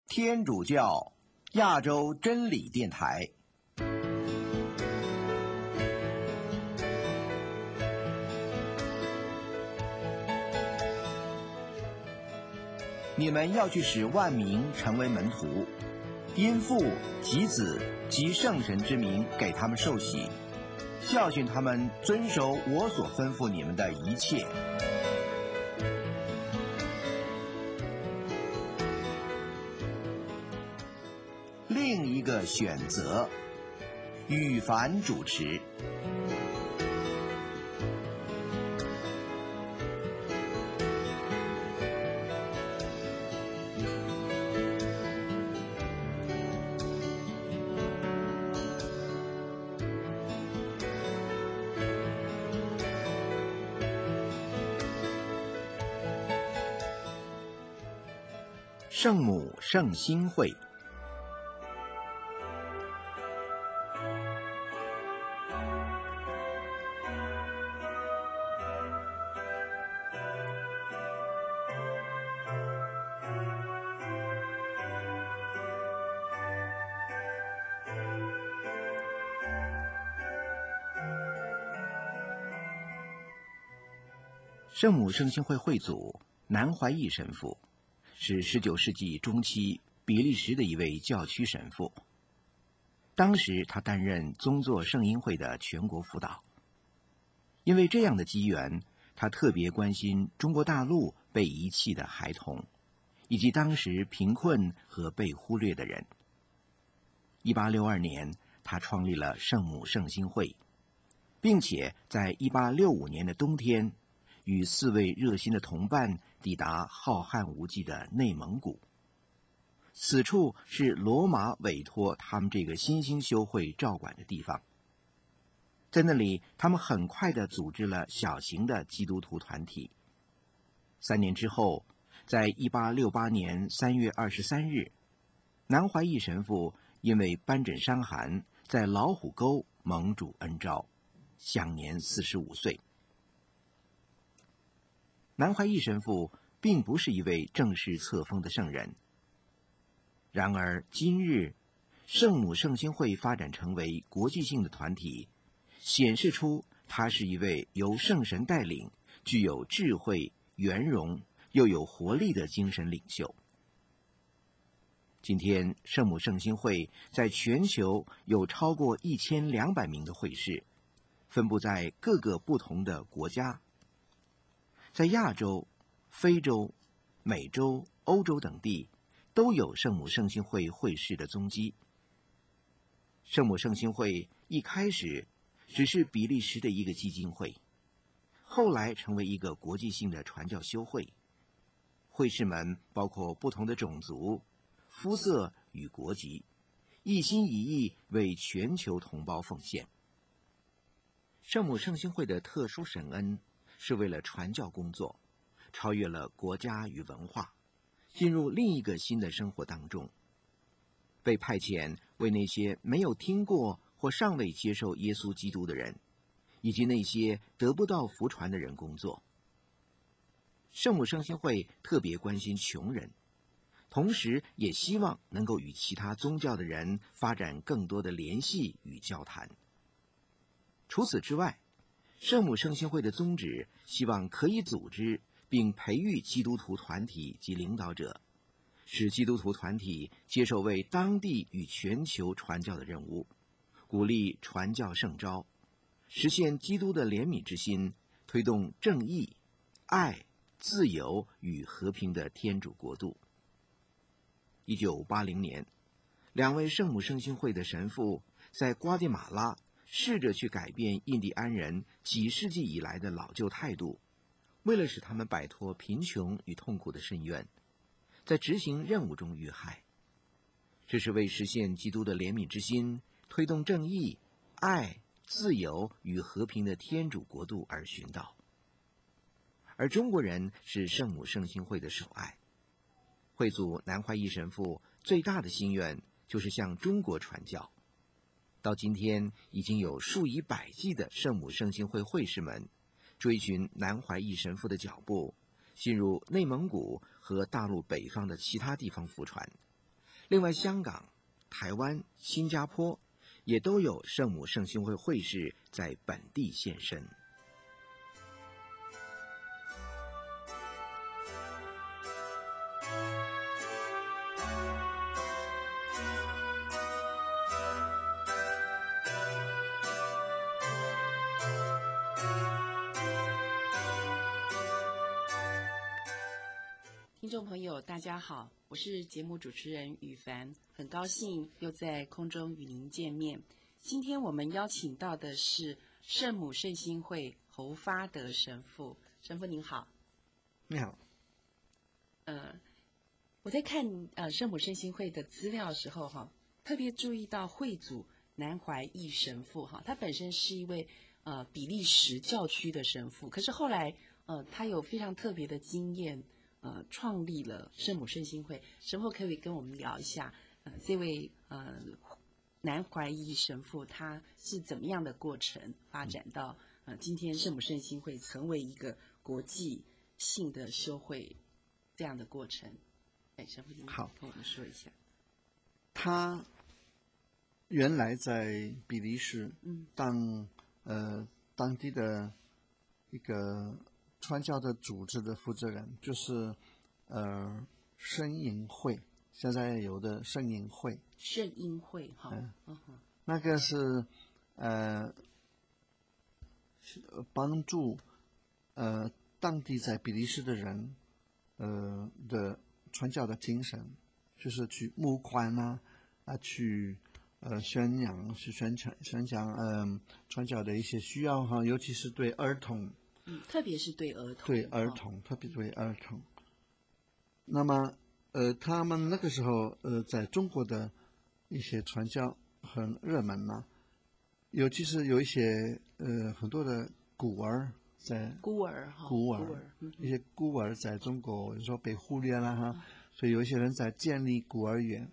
天主教亚洲真理电台。你们要去使万民成为门徒，因父及子及圣神之名给他们受洗，教训他们遵守我所吩咐你们的一切。另一个选择，羽凡主持。圣母圣心会。圣母圣心会会祖南怀义神父是19世纪中期比利时的一位教区神父。当时他担任宗座圣音会的全国辅导。因为这样的机缘，他特别关心中国大陆被遗弃的孩童，以及当时贫困和被忽略的人。1862年，他创立了圣母圣心会，并且在1865年的冬天，与4位热心的同伴抵达浩瀚无际的内蒙古。此处是罗马委托他们这个新兴修会照管的地方。在那里，他们很快地组织了小型的基督徒团体。3年之后，在1868年3月23日，南怀义神父因为斑疹伤寒，在老虎沟蒙主恩召，享年45岁。南怀义神父并不是一位正式册封的圣人，然而今日圣母圣心会发展成为国际性的团体，显示出他是一位由圣神带领、具有智慧、圆融又有活力的精神领袖。今天圣母圣心会在全球有超过1200名的会士，分布在各个不同的国家。在亚洲、非洲、美洲、欧洲等地都有圣母圣心会会士的踪迹。圣母圣心会一开始只是比利时的一个基金会，后来成为一个国际性的传教修会。会士们包括不同的种族、肤色与国籍，一心一意为全球同胞奉献。圣母圣心会的特殊神恩是为了传教工作，超越了国家与文化，进入另一个新的生活当中，被派遣为那些没有听过或尚未接受耶稣基督的人，以及那些得不到福传的人工作。圣母圣心会特别关心穷人，同时也希望能够与其他宗教的人发展更多的联系与交谈。除此之外，圣母圣心会的宗旨希望可以组织并培育基督徒团体及领导者，使基督徒团体接受为当地与全球传教的任务，鼓励传教圣召，实现基督的怜悯之心，推动正义、爱、自由与和平的天主国度。1980年，2位圣母圣心会的神父在瓜地马拉试着去改变印第安人几世纪以来的老旧态度，为了使他们摆脱贫穷与痛苦的深渊，在执行任务中遇害。这是为实现基督的怜悯之心，推动正义、爱、自由与和平的天主国度而寻道。而中国人是圣母圣心会的首爱。会祖南怀义神父最大的心愿就是向中国传教。到今天，已经有数以百计的圣母圣心会会士们追寻南怀义神父的脚步，进入内蒙古和大陆北方的其他地方服传， 另外，香港、台湾、新加坡也都有圣母圣心会会士在本地现身。 听众朋友大家好，我是节目主持人雨凡，很高兴又在空中与您见面。今天我们邀请到的是圣母圣心会侯发德神父。神父您好。 你好。 我在看圣母圣心会的资料的时候特别注意到会主南怀义神父他本身是一位比利时教区的神父，可是后来他有非常特别的经验，创立了圣母圣心会。神父可以跟我们聊一下这位南怀义神父他是怎么样的过程发展到今天圣母圣心会成为一个国际性的修会这样的过程。神父好，跟我们说一下。 他原来在比利时当地的一个传教的组织的负责人，就是圣音会，现在有的圣音会。 圣音会那个是帮助当地在比利时的人的传教的精神，就是去募款去宣讲传教的一些需要尤其是对儿童， 特别是对儿童， 特别对儿童。那么他们那个时候在中国的一些传教很热门尤其是有一些很多的孤儿一些孤儿在中国有时候被忽略了所以有一些人在建立孤儿园。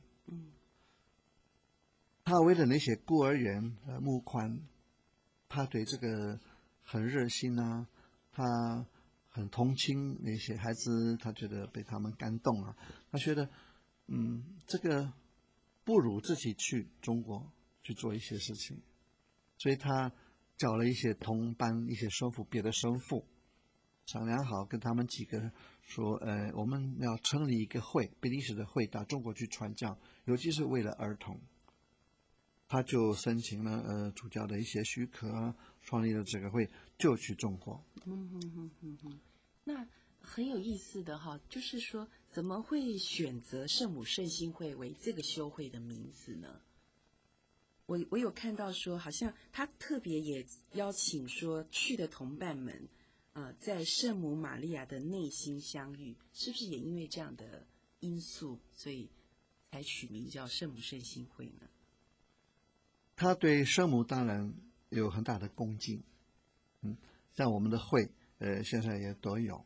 他为了那些孤儿园募款，他对这个很热心他很同情那些孩子，他觉得被他们感动他觉得这个不如自己去中国去做一些事情，所以他找了一些同班一些别的神父商量好，跟他们几个说我们要成立一个会，比利时的会到中国去传教，尤其是为了儿童。他就申请了主教的一些许可创立了这个会，就去中国。 那很有意思的就是说怎么会选择圣母圣心会为这个修会的名字呢？我有看到说好像他特别也邀请说去的同伴们在圣母玛利亚的内心相遇，是不是也因为这样的因素所以才取名叫圣母圣心会呢？ 他对圣母当然有很大的恭敬像我们的会现在也都有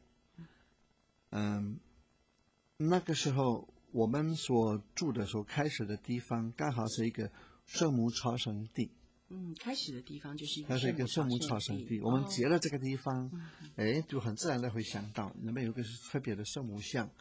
那个时候我们所住的时候开始的地方刚好是一个圣母朝圣地。 开始的地方就是一个圣母朝圣地，我们接了这个地方就很自然的会想到那边有个特别的圣母像。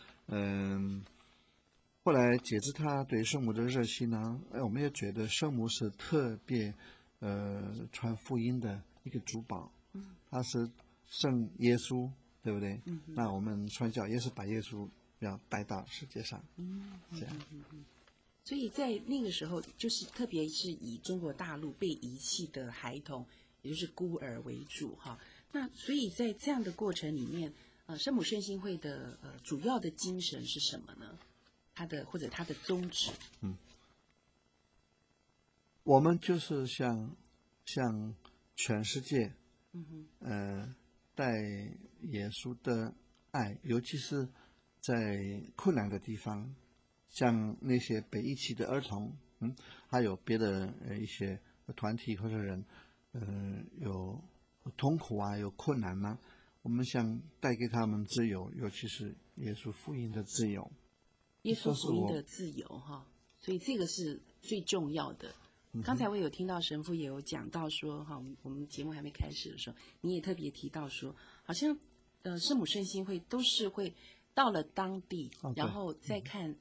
后来解释他对圣母的热心我们也觉得圣母是特别传福音的一个主保，他是圣耶稣，对不对？那我们传教也是把耶稣要带到世界上，这样。 所以在那个时候，就是特别是以中国大陆被遗弃的孩童，也就是孤儿为主那所以在这样的过程里面，圣母圣心会的主要的精神是什么呢？它的宗旨？ 我们就是向全世界，带耶稣的爱，尤其是在困难的地方，像那些被遗弃的儿童，还有别的一些团体或者人，有痛苦有困难我们想带给他们自由，尤其是耶稣福音的自由。 耶稣福音的自由所以这个是最重要的。刚才我有听到神父也有讲到说我们节目还没开始的时候，你也特别提到说，好像圣母圣心会都是会到了当地，然后再看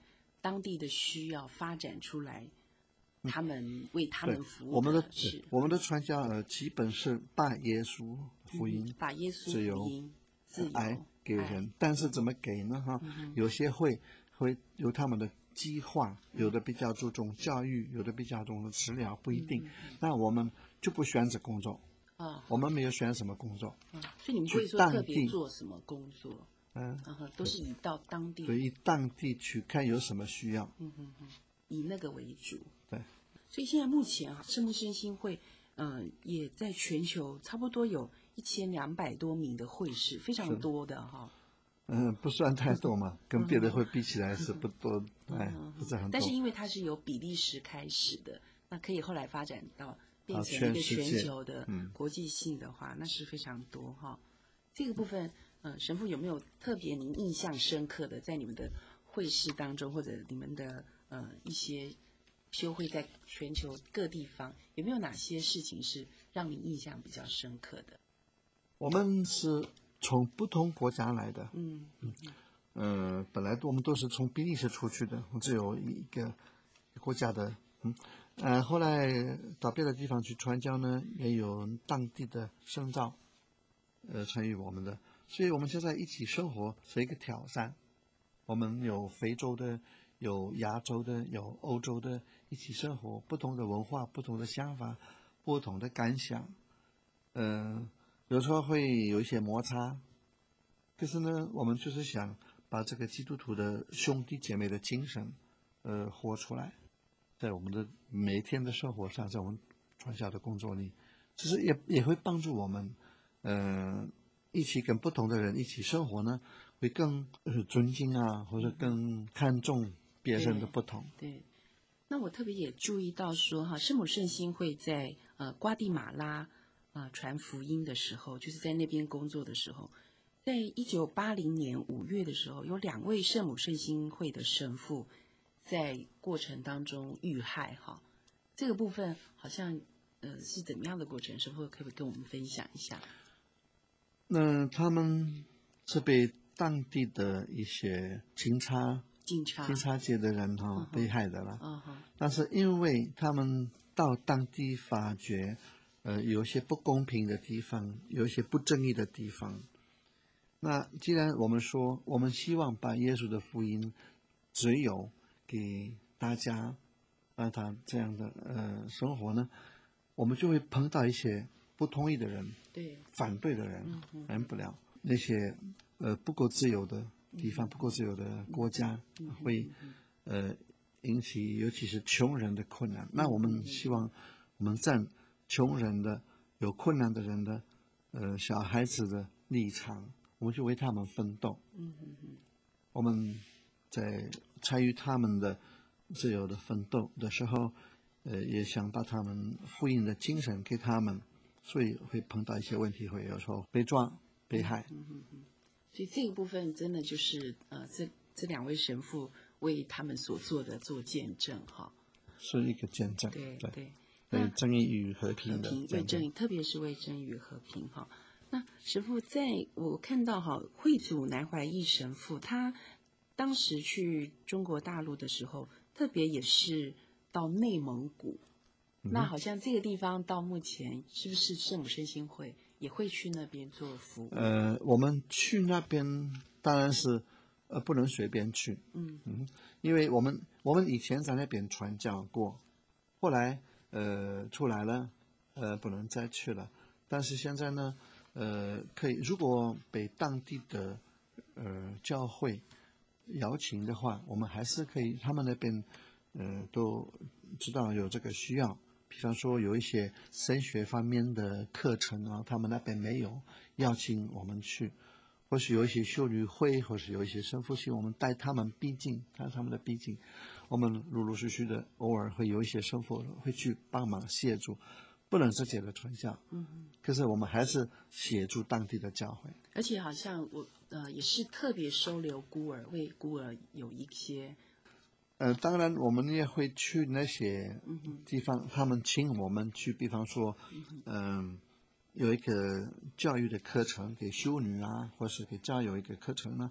当地的需要发展出来，他们为他们服务我们的传教基本是把耶稣福音、 把耶稣自由、 福音、自由爱给人，但是怎么给呢？有些会有他们的计划，有的比较注重教育，有的比较注重治疗，不一定。那我们就不选择工作我们没有选什么工作所以你们不会说特别做什么工作，都是以到当地， 对，以当地去看有什么需要， 以那个为主。 对， 所以现在目前圣木身心会，也在全球差不多有1200多名的会士，非常多的哈。 不算太多嘛，跟别的会比起来是不多，不是很多。 但是因为它是由比利时开始的，那可以后来发展到变成一个全球的国际性的话，那是非常多哈。这个部分，神父有没有特别您印象深刻的，在你们的会士当中，或者你们的一些修会在全球各地方，有没有哪些事情是让你印象比较深刻的？ 我们是从不同国家来的，本来我们都是从比利时出去的，只有一个国家的，后来到别的地方去传教呢，也有当地的圣召，参与我们的，所以我们现在一起生活是一个挑战。我们有非洲的，有亚洲的，有欧洲的，一起生活，不同的文化，不同的想法，不同的感想，有时候会有一些摩擦，可是呢，我们就是想把这个基督徒的兄弟姐妹的精神，活出来，在我们的每天的生活上，在我们传教的工作里，其实也会帮助我们，一起跟不同的人一起生活呢，会更尊敬或者更看重别人的不同。 对，那我特别也注意到说圣母圣心会在瓜地马拉传福音的时候，就是在那边工作的时候，在1980年5月的时候，有2位圣母圣心会的神父在过程当中遇害这个部分好像是怎么样的过程？神父可不可以跟我们分享一下？ 那他们是被当地的一些警察界的人被害的了。但是因为他们到当地发觉，有些不公平的地方，有一些不正义的地方。那既然我们说，我们希望把耶稣的福音只有给大家，让他这样的生活呢，我们就会碰到一些不同意的人， 对， 反对的人，忍不了那些不够自由的地方，不够自由的国家，会引起尤其是穷人的困难。那我们希望我们站穷人的、有困难的人的、小孩子的立场，我们就为他们奋斗。我们在参与他们的自由的奋斗的时候，也想把他们福音的精神给他们，所以会碰到一些问题，会有时候被抓、被害。 所以这个部分真的就是这2位神父为他们所做的做见证是一个见证。 对。 为正义与和平的为正义，特别是为正义与和平那神父在我看到惠祖南怀义神父，他当时去中国大陆的时候，特别也是到内蒙古。那好像这个地方到目前是不是圣母圣心会也会去那边做服务？ 我们去那边当然是不能随便去，因为我们以前在那边传教过，后来出来了，不能再去了。但是现在呢，可以，如果被当地的教会邀请的话，我们还是可以，他们那边都知道有这个需要。比方说有一些神学方面的课程他们那边没有邀请我们去，或是有一些修女会，或是有一些神父系，我们带他们毕竟他们的毕竟，我们陆陆续续的偶尔会有一些神父会去帮忙协助，不能直接的传教，可是我们还是协助当地的教会。 而且好像我也是特别收留孤儿，为孤儿有一些。 当然我们也会去那些地方，他们请我们去，比方说，有一个教育的课程给修女或是给教友一个课程呢，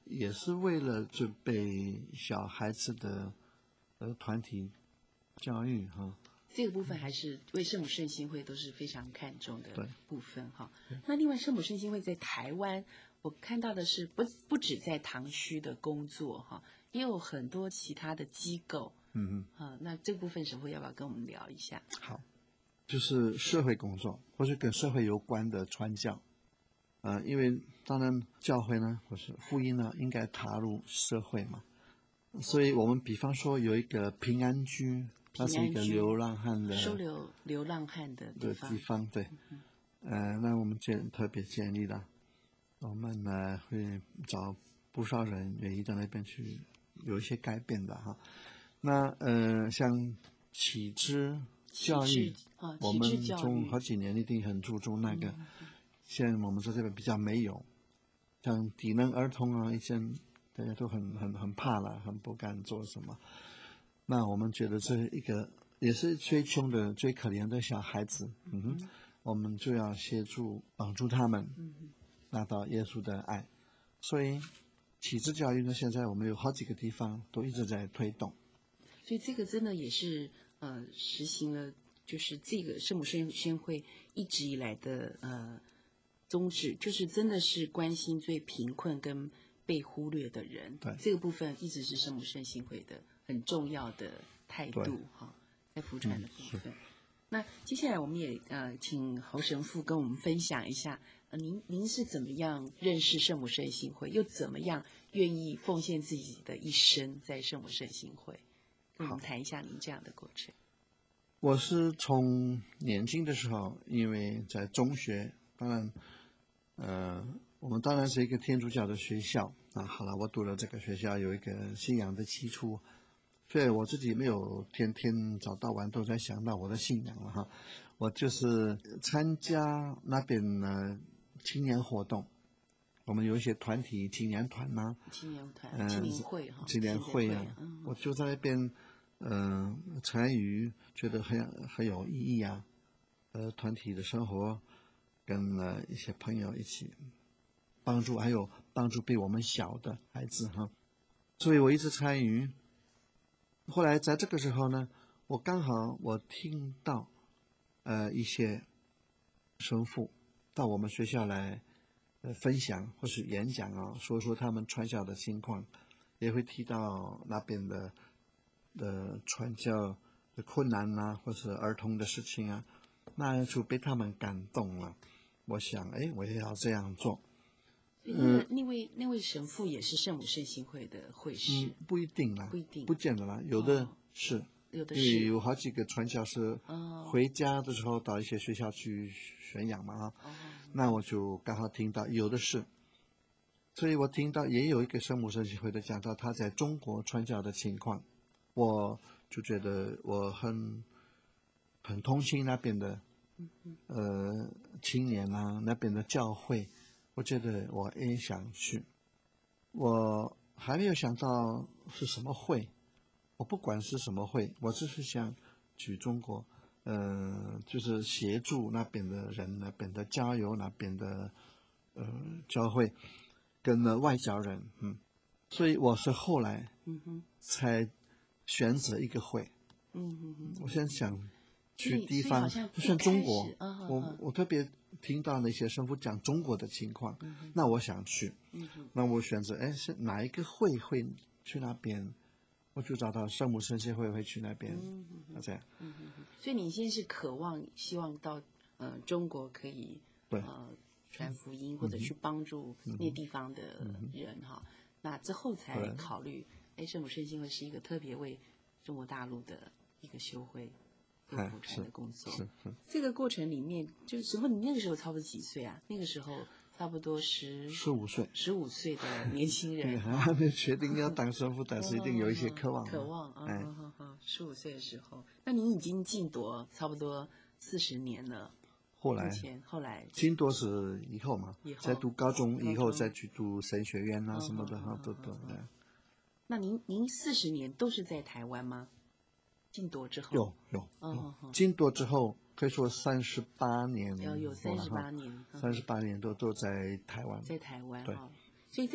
也是为了准备小孩子的团体教育哈。 这个部分还是为圣母圣心会都是非常看重的对部分哈。那另外圣母圣心会在台湾，我看到的是不止在堂区的工作哈，也有很多其他的机构。那这部分神父要不要跟我们聊一下？ 好，就是社会工作或是跟社会有关的传教。因为当然教会呢或是福音呢应该踏入社会嘛，所以我们比方说有一个平安居，它是一个流浪汉的收留流浪汉的地方，对。那我们特别建议的，我们呢会找不少人愿意到那边去有一些改变的哈。那像启智教育，我们从好几年一定很注重那个。现在我们在这边比较没有，像低能儿童啊，以前大家都很怕了，很不敢做什么。那我们觉得这一个也是最穷的、最可怜的小孩子，我们就要协助帮助他们拿到耶稣的爱。所以启智教育呢，现在我们有好几个地方都一直在推动。 所以这个真的也是实行了，就是这个圣母圣心会一直以来的宗旨，就是真的是关心最贫困跟被忽略的人。 对， 这个部分一直是圣母圣心会的很重要的态度哈，在福传的部分。那接下来我们也请侯神父跟我们分享一下，您是怎么样认识圣母圣心会，又怎么样愿意奉献自己的一生在圣母圣心会？跟我们谈一下您这样的过程。 我是从年轻的时候，因为在中学，当然我们当然是一个天主教的学校啊。好了，我读了这个学校有一个信仰的基础，所以我自己没有天天早到晚都在想到我的信仰了哈。我就是参加那边青年活动，我们有一些团体青年团呐， 青年团、青年会哈， 青年会啊，我就在那边参与，觉得很有意义啊。团体的生活。跟一些朋友一起帮助，还有帮助比我们小的孩子哈，所以我一直参与。后来在这个时候呢，我刚好听到一些神父到我们学校来分享或是演讲啊，说他们传教的情况，也会提到那边的传教的困难啊，或是儿童的事情啊，那就被他们感动了。我想，我也要这样做。 那位神父也是圣母圣心会的会士？ 不一定啦， 不一定， 不见得啦，有的是， 有的是， 因为有好几个传教士回家的时候到一些学校去宣扬嘛那我就刚好听到有的是，所以我听到也有一个圣母圣心会的讲到他在中国传教的情况，我就觉得我很同情那边的。青年啊，那边的教会，我觉得我也想去。我还没有想到是什么会，我不管是什么会，我只是想去中国，就是协助那边的人，那边的加油，那边的教会跟外教人，所以我是后来才选择一个会，我现在想。去地方，像中国，我特别听到那些神父讲中国的情况，那我想去，那我选择是哪一个会去那边，我就找到圣母圣心会去那边，这样。 所以你现在是渴望希望到中国可以传福音或者去帮助那地方的人哈，那之后才考虑圣母圣心会是一个特别为中国大陆的一个修会。做福传的工作，这个过程里面，就是神父，你那个时候差不多几岁啊？那个时候差不多 15岁 ，15岁的年轻人。 没确定要当神父，但是一定有一些渴望。 渴望啊，15岁的时候，那你已经禁铎差不多40年了。后来禁铎是以后嘛，在读高中以后再去读神学院啊什么的哈，都。 那您40年都是在台湾吗？禁铎之后有，禁铎之后可以说38年， 有38年 ，38年都在台湾， 在台湾对， 所以在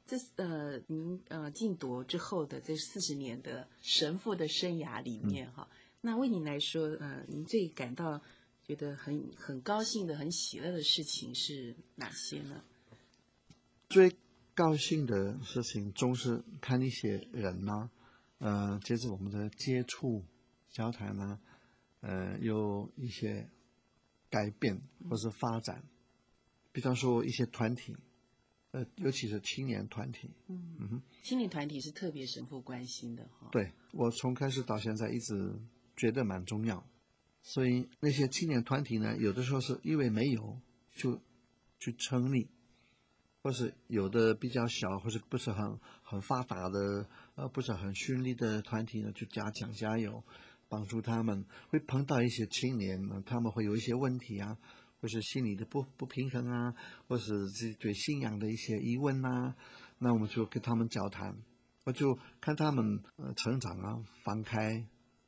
您晋铎之后的这40年的神父的生涯里面哈，那为您来说，您最感到觉得很高兴的、很喜乐的事情是哪些呢？ 最高兴的事情总是看一些人呢，接着我们的接触、交谈呢，有一些改变或是发展。比方说一些团体，尤其是青年团体。 青年团体是特别神父关心的哈。 对，我从开始到现在一直觉得蛮重要。所以那些青年团体呢，有的时候是因为没有就去成立，或是有的比较小，或是不是很发达的，不是很顺利的团体呢，就加油，帮助他们。会碰到一些青年呢，他们会有一些问题啊，或是心理的不平衡啊，或是对信仰的一些疑问啊，那我们就跟他们交谈，我就看他们成长啊，放开，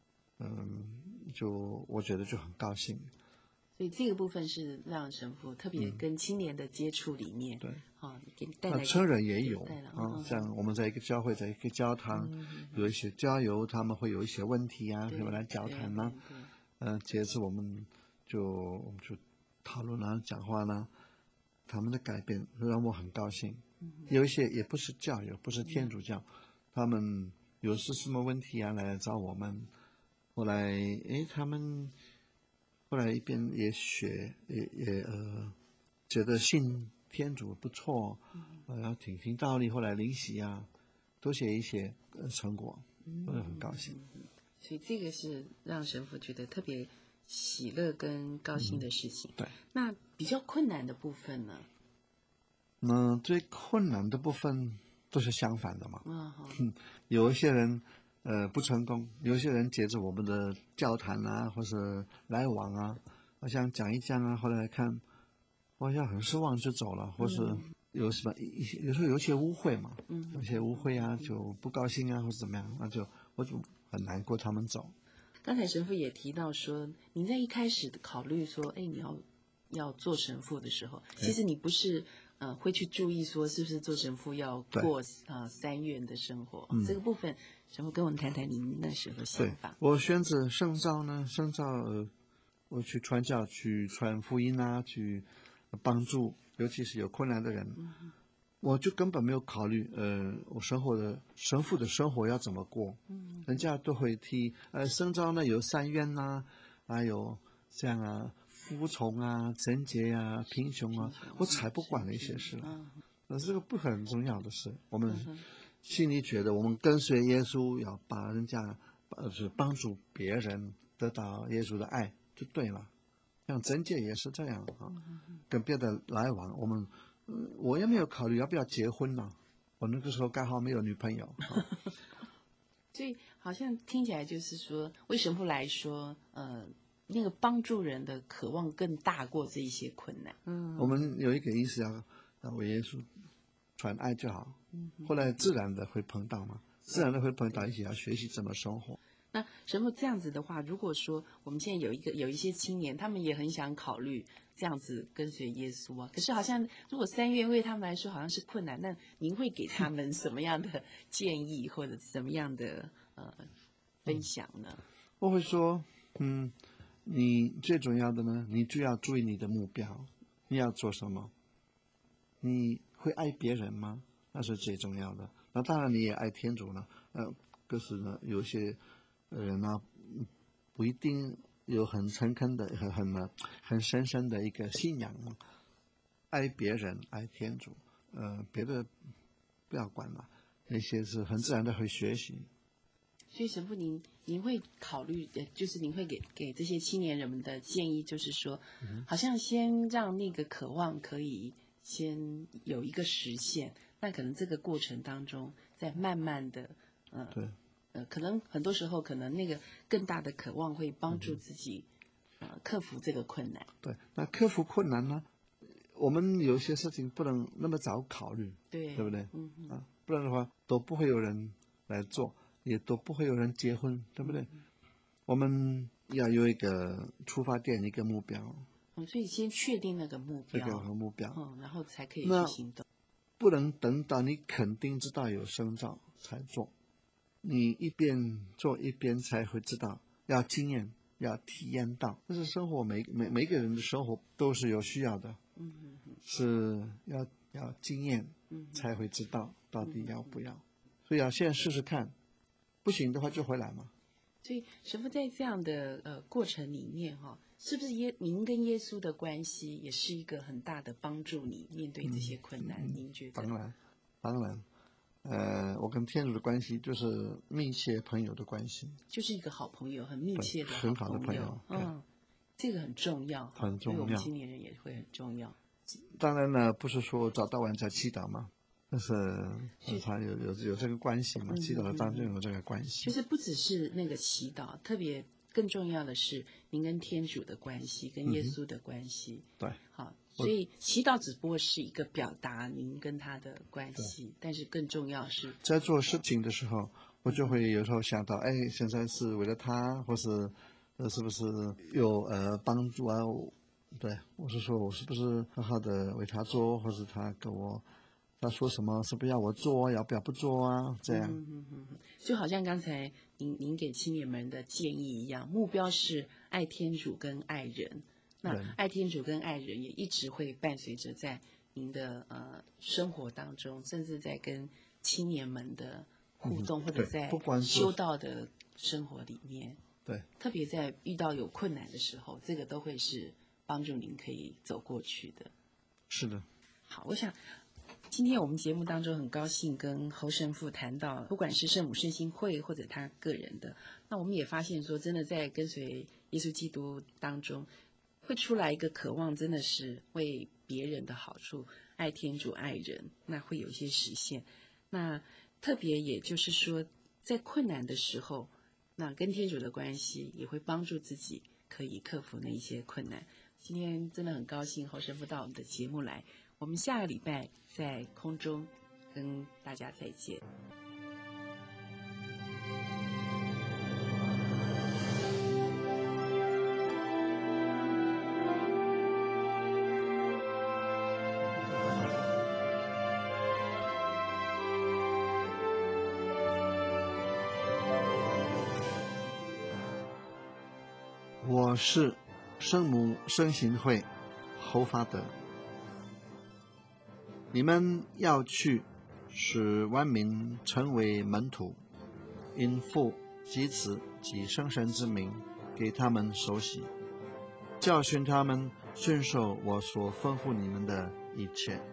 我觉得就很高兴。 所以这个部分是让神父特别跟青年的接触里面， 对， 给带来成人也有啊， 像我们在一个教会，在一个教堂，有一些郊游，他们会有一些问题啊，会来交谈呢。接着我们就讨论啊，讲话呢，他们的改变让我很高兴。有一些也不是教友，不是天主教，他们有什么问题啊，来找我们。后来他们后来一边也学，也觉得信天主不错，要听道理，后来灵洗啊，多写一些成果，我也很高兴。 所以这个是让神父觉得特别喜乐跟高兴的事情。 对。 那比较困难的部分呢？ 那最困难的部分都是相反的嘛。有一些人不成功，有些人接着我们的交谈啊，或是来往啊，好像讲一讲啊，后来看好像很失望就走了，或是有什么有时候有些误会嘛，有些误会啊，就不高兴啊，或是怎么样，我就很难过他们走。 刚才神父也提到说，您在一开始考虑说，你要做神父的时候，其实你不是会去注意说是不是做神父要过3院的生活。这个部分，神父跟我们谈谈您那时候想法。 我选择圣召呢，我去传教，去传福音啊，去帮助，尤其是有困难的人。我就根本没有考虑，我神父的生活要怎么过。人家都会提，圣召呢有3愿呐，还有像啊服从啊、贞洁啊、贫穷啊，我才不管那些事。这个不很重要的事。我们心里觉得，我们跟随耶稣，要把人家是帮助别人得到耶稣的爱就对了。像贞洁也是这样啊，跟别的来往，我也没有考虑要不要结婚呢。我那个时候刚好没有女朋友。 所以好像听起来就是说，为神父来说，那个帮助人的渴望更大过这一些困难。 我们有一个意思要为耶稣传爱就好。后来自然的会碰到嘛，自然的会碰到一些要学习怎么生活。 那神父这样子的话，如果说我们现在有一些青年，他们也很想考虑这样子跟随耶稣啊，可是好像如果3愿为他们来说好像是困难，那您会给他们什么样的建议或者什么样的分享呢？ 我会说，你最重要的呢，你就要注意你的目标，你要做什么？你会爱别人吗？那是最重要的。那当然你也爱天主了，可是呢，有些人呢，不一定有很诚恳的、很深深的一个信仰，爱别人、爱天主，别的不要管了，那些是很自然的会学习。 所以神父您会考虑，就是您会给这些青年人们的建议，就是说，好像先让那个渴望可以先有一个实现，那可能这个过程当中，再慢慢的， 对。 可能很多时候，可能那个更大的渴望会帮助自己，克服这个困难。 对，那克服困难呢？我们有些事情不能那么早考虑，对不对？不然的话都不会有人来做，也都不会有人结婚，对不对？我们要有一个出发点，一个目标。 所以先确定那个目标， 这个目标， 然后才可以去行动。 不能等到你肯定知道有征兆才做，你一边做一边才会知道，要经验，要体验到。这是生活，每个人的生活都是有需要的，是要经验才会知道到底要不要，所以要先试试看，不行的话就回来嘛。 所以神父在这样的过程里面哈，是不是您跟耶稣的关系也是一个很大的帮助你面对这些困难？您觉得？ 当然，我跟天主的关系就是密切朋友的关系， 就是一个好朋友，很密切的很好的朋友。 这个很重要， 很重要， 对我们青年人也会很重要。 当然呢，不是说早到晚才祈祷嘛。但是他有这个关系嘛？祈祷的当中有这个关系， 就是不只是那个祈祷，特别更重要的是您跟天主的关系，跟耶稣的关系。 对， 好，所以祈祷只不过是一个表达您跟他的关系，但是更重要是在做事情的时候，我就会有时候想到，现在是为了他，或是是不是有帮助啊？对，我是说我是不是好好的为他做，或是他跟我。他说什么？是不是要我做？要不要不做啊？这样， 就好像刚才您给青年们的建议一样，目标是爱天主跟爱人。那爱天主跟爱人也一直会伴随着在您的生活当中，甚至在跟青年们的互动，或者在修道的生活里面。 对， 特别在遇到有困难的时候，这个都会是帮助您可以走过去的。 是的。 好，我想。今天我们节目当中很高兴跟侯神父谈到，不管是圣母圣心会或者他个人的，那我们也发现说，真的在跟随耶稣基督当中，会出来一个渴望，真的是为别人的好处，爱天主爱人，那会有一些实现。那特别也就是说，在困难的时候，那跟天主的关系也会帮助自己可以克服那一些困难。今天真的很高兴侯神父到我们的节目来。我们下个礼拜在空中跟大家再见。 我是圣母圣心会侯发德。你们要去，使万民成为门徒，因父及子及圣神之名，给他们受洗，教训他们遵守我所吩咐你们的一切。